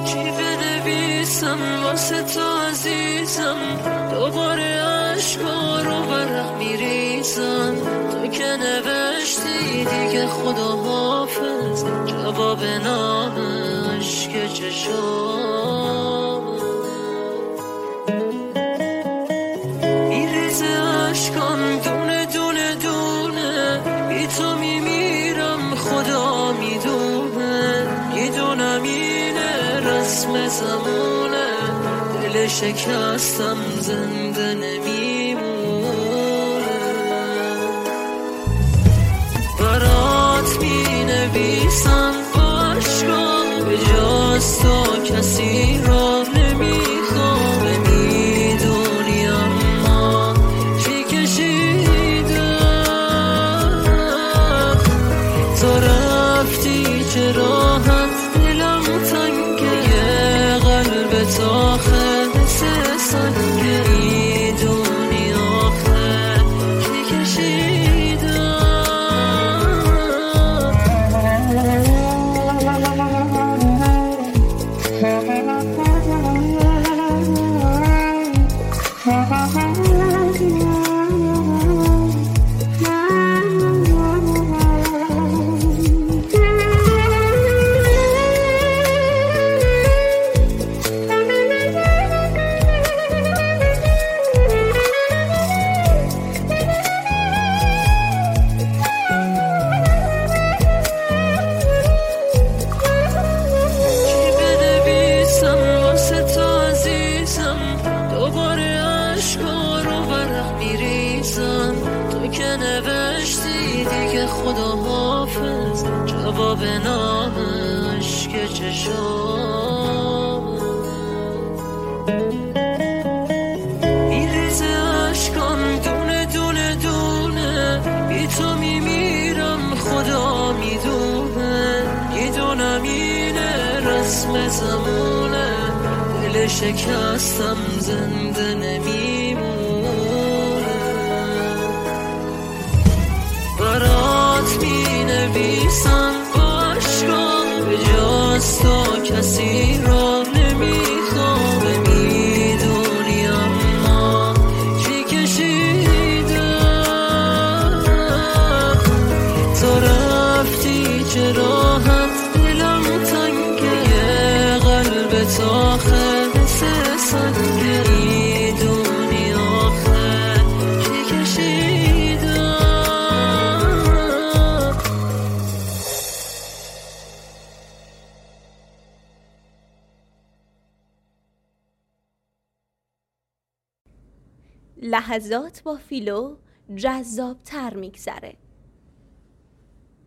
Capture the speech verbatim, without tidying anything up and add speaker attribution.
Speaker 1: چی بنویسم واسه تو عزیزم، دوباره عشقا رو برق میریزم. تو که نوشتی دیگه خدا حافظ، جواب نام عشق چشام میریزه عشقام دونه دونه دونه، بی تو میمیرم خدا میدونه. میدونم اینه رسم زمونه، دل شکستم زنده نمیمونه. برات مینویسم عشقام، به جز تو کسی را نمیخوام. نمیدونی اما چی کشیدم، تو رفتی چه راحت دلم تنگه، یه قلب تاخه مثل سنگه. میدونی آخه چی کشیدم. تو که نوشتی دیگه خدا حافظ، جواب نام عشق چشام میریزه عشقام دونه دونه دونه، بی تو میمیرم خدا میدونه. میدونم اینه رسم زمونه، دل شکستم زنده نمیمونه. برات مینویسم عشقام، به جز تو کسی را نمیخوام. میدونی اما چی کشیدم، تو رفتی چه راحت دلم تنگه، یه قلب تاخه مثل سنگه. میدونی آخه چی کشیدم.
Speaker 2: لحظات با فیلو جذاب‌تر میگذره.